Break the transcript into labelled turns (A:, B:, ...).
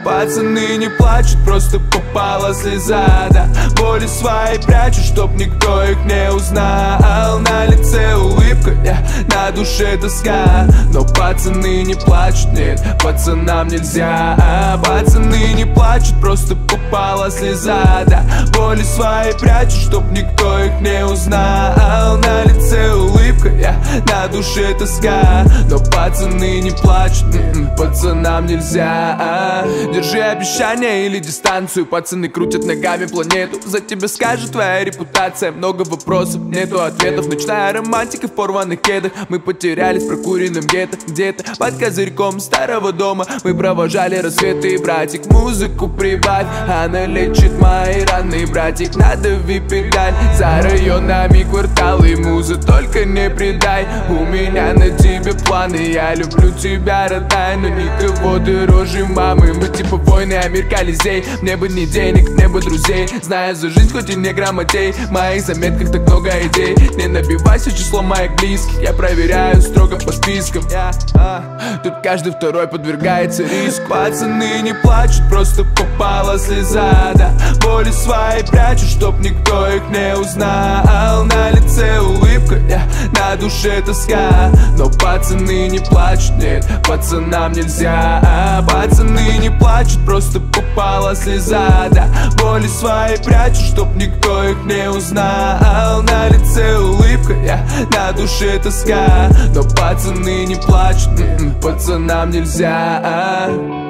A: Пацаны не плачут, просто попала слеза, да. Боли свои прячут, чтоб никто их не узнал. На лице улыбка, на душе тоска. Но пацаны не плачут, нет, пацанам нельзя. Пацаны не плачут, просто попала слеза, да. Боли свои прячут, чтоб никто их не узнал. На лице улыбка, на душе тоска. Но пацаны не плачут, пацанам нельзя. Держи обещания или дистанцию. Пацаны крутят ногами планету. За тебя скажет твоя репутация. Много вопросов, нету ответов. Ночная романтика в порванных кедах. Мы потерялись в прокуренном гетто. Где-то под козырьком старого дома мы провожали рассветы. И братик, музыку прибавь, она лечит мои раны. Братик, надави педаль. За районами кварталы музы, только не предай. У меня на тебе планы. Я люблю тебя, родная, но никого дороже мамы. Мы типа войны, а мир Колизей. Мне бы не денег, мне бы друзей. Знаю за жизнь, хоть и не грамотей. В моих заметках так много идей. Не набивайся число моих близких. Я проверяю строго по спискам. Тут каждый второй подвергается риску. Пацаны не плачут, просто попала слеза, да. Боли свои прячут, чтоб никто их не узнал. На лице улыбка, на душе тоска. Но пацаны не плачут, нет, пацанам нельзя. Пацаны не плачут, просто попала слеза, да. Боли свои прячут, чтоб никто их не узнал. На лице улыбка, на душе тоска. Но пацаны не плачут, пацанам нельзя.